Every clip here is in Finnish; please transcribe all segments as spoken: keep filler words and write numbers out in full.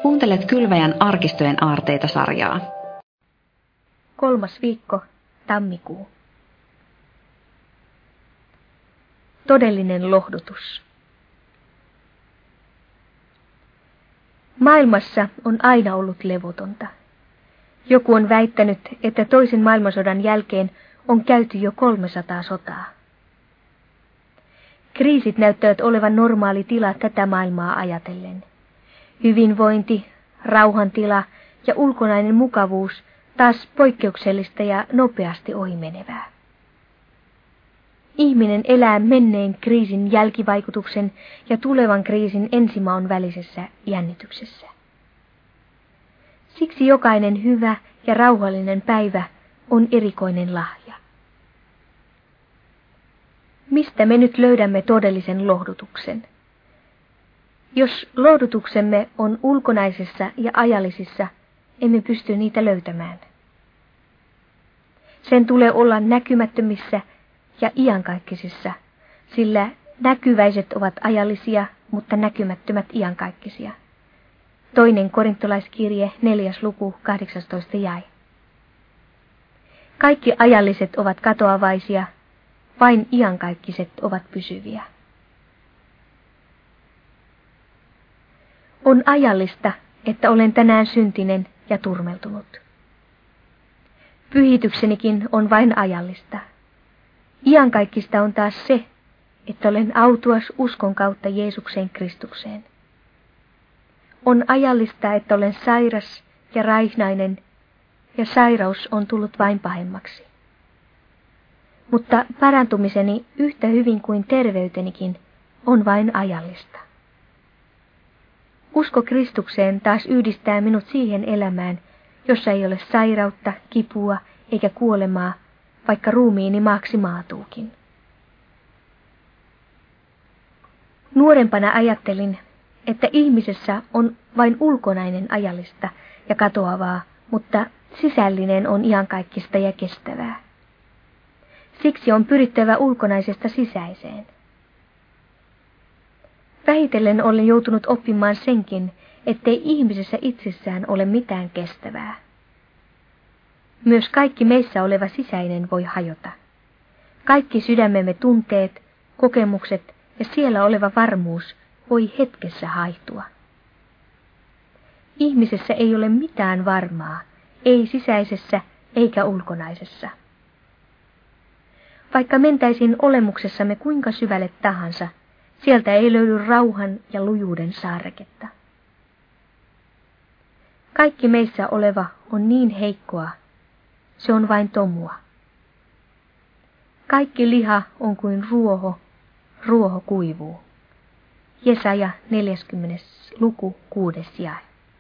Kuuntelet Kylväjän arkistojen aarteita-sarjaa. Kolmas viikko, tammikuu. Todellinen lohdutus. Maailmassa on aina ollut levotonta. Joku on väittänyt, että toisen maailmansodan jälkeen on käyty jo kolmesataa sotaa. Kriisit näyttävät olevan normaali tila tätä maailmaa ajatellen. Hyvinvointi, rauhantila ja ulkonainen mukavuus taas poikkeuksellista ja nopeasti ohimenevää. Ihminen elää menneen kriisin jälkivaikutuksen ja tulevan kriisin ensimaun välisessä jännityksessä. Siksi jokainen hyvä ja rauhallinen päivä on erikoinen lahja. Mistä me nyt löydämme todellisen lohdutuksen? Jos lohdutuksemme on ulkonaisessa ja ajallisissa, emme pysty niitä löytämään. Sen tulee olla näkymättömissä ja iankaikkisissa, sillä näkyväiset ovat ajallisia, mutta näkymättömät iankaikkisia. Toinen korintolaiskirje, neljäs luku, kahdeksastoista jae. Kaikki ajalliset ovat katoavaisia, vain iankaikkiset ovat pysyviä. On ajallista, että olen tänään syntinen ja turmeltunut. Pyhityksenikin on vain ajallista. Iankaikkista on taas se, että olen autuas uskon kautta Jeesukseen Kristukseen. On ajallista, että olen sairas ja raihnainen, ja sairaus on tullut vain pahemmaksi. Mutta parantumiseni yhtä hyvin kuin terveytenikin on vain ajallista. Usko Kristukseen taas yhdistää minut siihen elämään, jossa ei ole sairautta, kipua eikä kuolemaa, vaikka ruumiini maaksi maatuukin. Nuorempana ajattelin, että ihmisessä on vain ulkonainen ajallista ja katoavaa, mutta sisällinen on iankaikkista ja kestävää. Siksi on pyrittävä ulkonaisesta sisäiseen. Vähitellen olen joutunut oppimaan senkin, ettei ihmisessä itsessään ole mitään kestävää. Myös kaikki meissä oleva sisäinen voi hajota. Kaikki sydämemme tunteet, kokemukset ja siellä oleva varmuus voi hetkessä haihtua. Ihmisessä ei ole mitään varmaa, ei sisäisessä eikä ulkonaisessa. Vaikka mentäisiin olemuksessamme kuinka syvälle tahansa, sieltä ei löydy rauhan ja lujuuden saareketta. Kaikki meissä oleva on niin heikkoa, se on vain tomua. Kaikki liha on kuin ruoho, ruoho kuivuu. Jesaja neljäskymmenes luku, kuudes jae.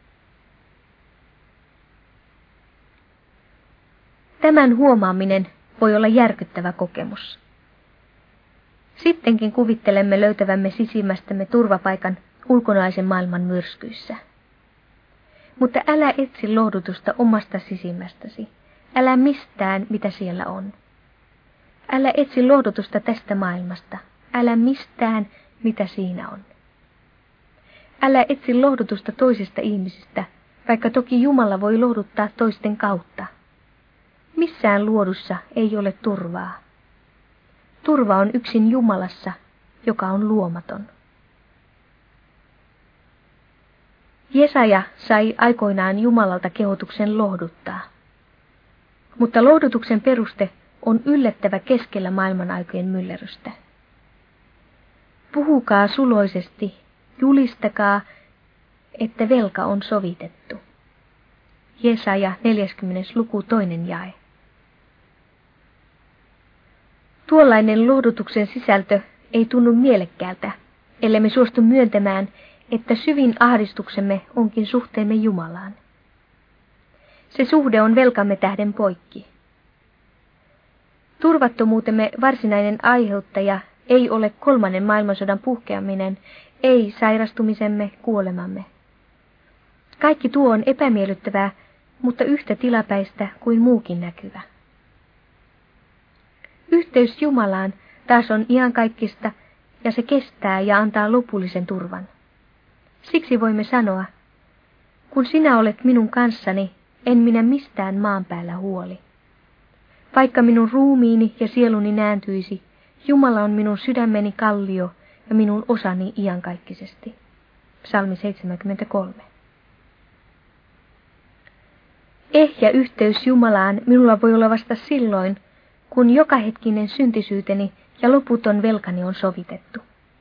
Tämän huomaaminen voi olla järkyttävä kokemus. Sittenkin kuvittelemme löytävämme sisimmästämme turvapaikan ulkonaisen maailman myrskyissä. Mutta älä etsi lohdutusta omasta sisimmästäsi. Älä mistään, mitä siellä on. Älä etsi lohdutusta tästä maailmasta. Älä mistään, mitä siinä on. Älä etsi lohdutusta toisista ihmisistä, vaikka toki Jumala voi lohduttaa toisten kautta. Missään luodussa ei ole turvaa. Turva on yksin Jumalassa, joka on luomaton. Jesaja sai aikoinaan Jumalalta kehotuksen lohduttaa. Mutta lohdutuksen peruste on yllättävä keskellä maailman aikojen myllerrystä. Puhukaa suloisesti, julistakaa, että velka on sovitettu. Jesaja neljäskymmenes luku, toinen jae. Tuollainen lohdutuksen sisältö ei tunnu mielekkäältä, ellei suostu myöntämään, että syvin ahdistuksemme onkin suhteemme Jumalaan. Se suhde on velkamme tähden poikki. Turvattomuutemme varsinainen aiheuttaja ei ole kolmannen maailmansodan puhkeaminen, ei sairastumisemme, kuolemamme. Kaikki tuo on epämiellyttävää, mutta yhtä tilapäistä kuin muukin näkyvä. Yhteys Jumalaan taas on iankaikkista ja se kestää ja antaa lopullisen turvan. Siksi voimme sanoa, Kun sinä olet minun kanssani, en minä mistään maan päällä huoli. Vaikka minun ruumiini ja sieluni nääntyisi, Jumala on minun sydämeni kallio ja minun osani iankaikkisesti. Psalmi seitsemänkymmentäkolme. Ehjä yhteys Jumalaan minulla voi olla vasta silloin, kun jokahetkinen syntisyyteni ja loputon velkani on sovitettu.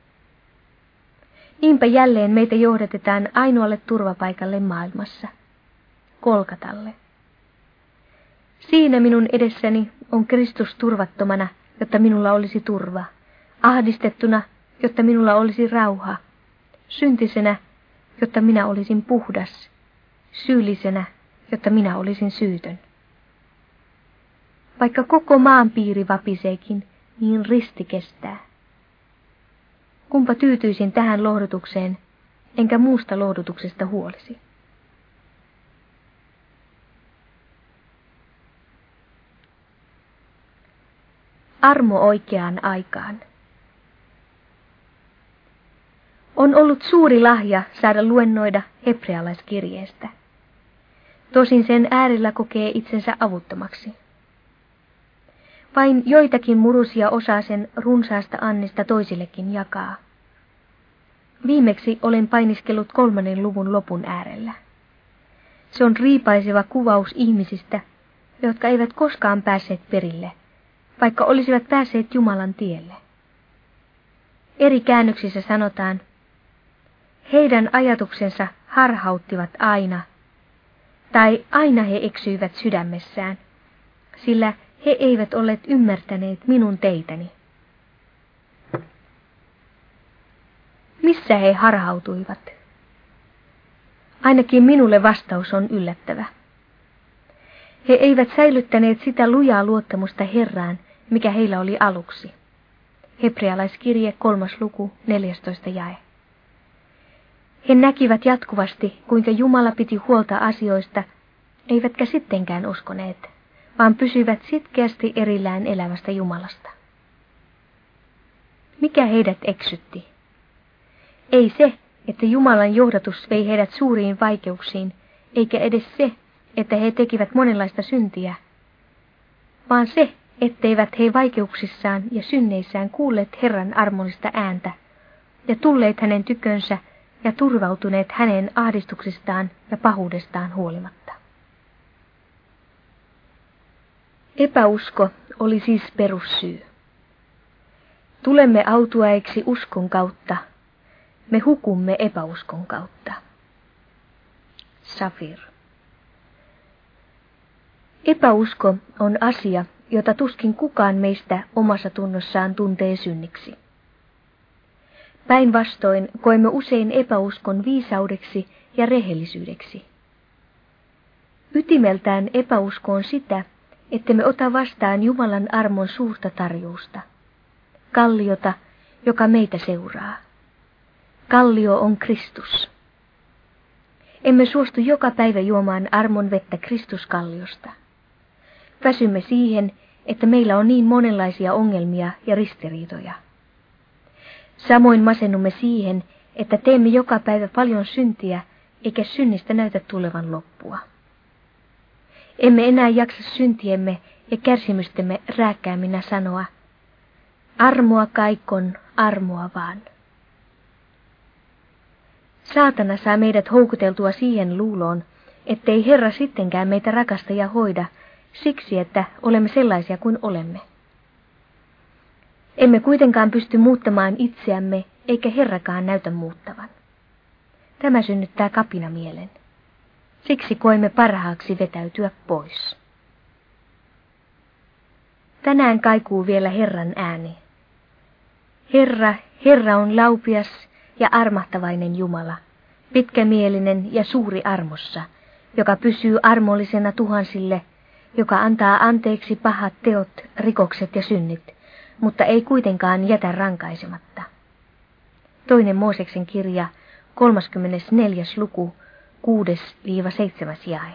Niinpä jälleen meitä johdatetaan ainoalle turvapaikalle maailmassa, Golgatalle. Siinä minun edessäni on Kristus turvattomana, jotta minulla olisi turva, ahdistettuna, jotta minulla olisi rauha, syntisenä, jotta minä olisin puhdas, syyllisenä, jotta minä olisin syytön. Vaikka koko maan piiri vapiseekin, niin risti kestää. Kumpa tyytyisin tähän lohdutukseen, enkä muusta lohdutuksesta huolisi. Armo oikeaan aikaan. On ollut suuri lahja saada luennoida hebrealaiskirjeestä. Tosin sen äärellä kokee itsensä avuttomaksi. Vain joitakin murusia osaa sen runsaasta annista toisillekin jakaa. Viimeksi olen painiskellut kolmannen luvun lopun äärellä. Se on riipaiseva kuvaus ihmisistä, jotka eivät koskaan päässeet perille, vaikka olisivat päässeet Jumalan tielle. Eri käännöksissä sanotaan, heidän ajatuksensa harhauttivat aina, tai aina he eksyivät sydämessään, sillä he eivät olleet ymmärtäneet minun teitäni. Missä he harhautuivat? Ainakin minulle vastaus on yllättävä. He eivät säilyttäneet sitä lujaa luottamusta Herraan, mikä heillä oli aluksi. Hebrealaiskirje kolmas luku, neljästoista jae. He näkivät jatkuvasti, kuinka Jumala piti huolta asioista, eivätkä sittenkään uskoneet, vaan pysyivät sitkeästi erillään elävästä Jumalasta. Mikä heidät eksytti? Ei se, että Jumalan johdatus vei heidät suuriin vaikeuksiin, eikä edes se, että he tekivät monenlaista syntiä, vaan se, etteivät he vaikeuksissaan ja synneissään kuulleet Herran armollista ääntä ja tulleet hänen tykönsä ja turvautuneet hänen ahdistuksistaan ja pahuudestaan huolimatta. Epäusko oli siis perussyy. Tulemme autuaiksi uskon kautta, me hukumme epäuskon kautta. Safir. Epäusko on asia, jota tuskin kukaan meistä omassa tunnossaan tuntee synniksi. Päinvastoin koemme usein epäuskon viisaudeksi ja rehellisyydeksi. Ytimeltään epäusko on sitä, ettemme ota vastaan Jumalan armon suurta tarjousta, kalliota, joka meitä seuraa. Kallio on Kristus. Emme suostu joka päivä juomaan armon vettä Kristuskalliosta. Väsymme siihen, että meillä on niin monenlaisia ongelmia ja ristiriitoja. Samoin masennumme siihen, että teemme joka päivä paljon syntiä, eikä synnistä näytä tulevan loppua. Emme enää jaksa syntiemme ja kärsimystemme rääkkääminä sanoa, armoa kaikon, armoa vaan. Saatana saa meidät houkuteltua siihen luuloon, ettei Herra sittenkään meitä rakasta ja hoida, siksi että olemme sellaisia kuin olemme. Emme kuitenkaan pysty muuttamaan itseämme, eikä Herrakaan näytä muuttavan. Tämä synnyttää kapinamielen. Siksi koemme parhaaksi vetäytyä pois. Tänään kaikuu vielä Herran ääni. Herra, Herra on laupias ja armahtavainen Jumala, pitkämielinen ja suuri armossa, joka pysyy armollisena tuhansille, joka antaa anteeksi pahat teot, rikokset ja synnit, mutta ei kuitenkaan jätä rankaisematta. Toinen Mooseksen kirja, kolmaskymmenesneljäs luku, kuudes-seitsemäs jae.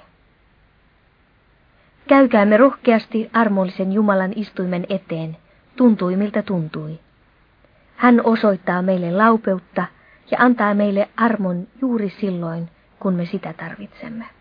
Käykäämme rohkeasti armollisen Jumalan istuimen eteen, tuntui miltä tuntui. Hän osoittaa meille laupeutta ja antaa meille armon juuri silloin, kun me sitä tarvitsemme.